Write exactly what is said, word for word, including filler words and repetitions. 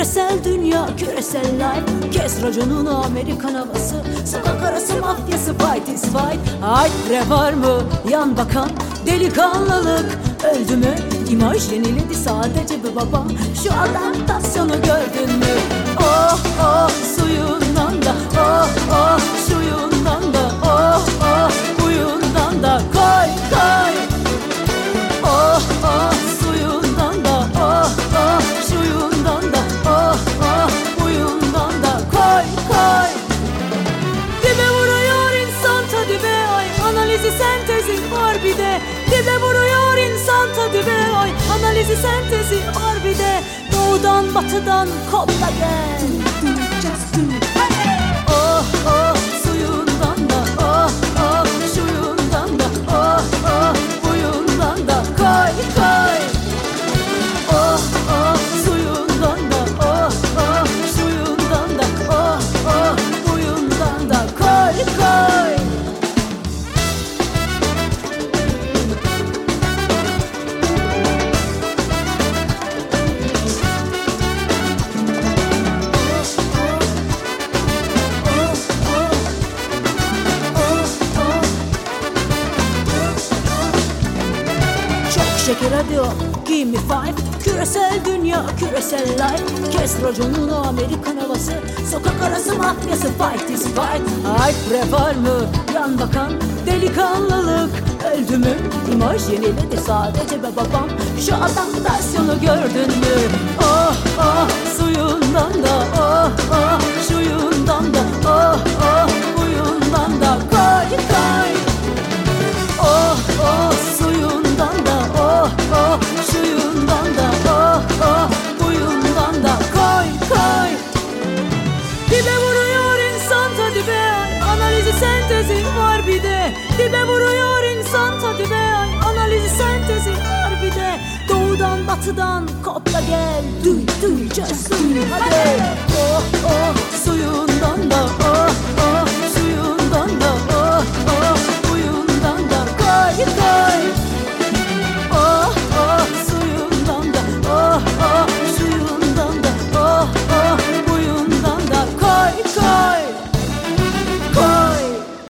Küresel dünya, küresel life. Kes raconunu Amerikan havası. Sokak arası mafyası, fight is fight. Hayt bre var mı yan bakan? Delikanlılık öldü mü? İmaj yeniledi sadece bir baba. Şu adaptasyonu gördün mü? Oh oh suyundan da, oh oh suyundan da, oh oh huyundan da koy koy. Oh oh suyundan da, oh oh suyundan da, oh oh huyundan da koy koy. Dibe vuruyor insan ta dibe ay, analizi sentezi var bir de. Dibe vuruyor insan ta dibe ay, analizi sentezi var bir de. Doğudan batıdan kopla gel. Oh oh suyundan da, oh oh suyundan da, oh oh huyundan da koy koy. Oh oh suyundan da, oh oh suyundan da, oh oh huyundan da koy koy. Şeker hadi o, give me five. Küresel dünya, küresel life. Kes raconunu Amerikan havası. Sokak arası mafyası, fight is fight. Hayt bre var mı yan bakan? Delikanlılık öldü mü? İmaj yeniledi sadece be babam. Şu adaptasyonu gördün mü? Oh oh suyundan da, oh oh şuyundan da, oh oh huyundan da koy koy. Oh oh suyundan da, oh oh şuyundan da, oh oh huyundan da koy koy. Dibe vuruyor insan ta dibe ay, analizi sentezi var bir de. Dibe vuruyor insan ta dibe ay, analizi sentezi var bir de. Doğudan batıdan kopla gel, duy duy just duy hadi.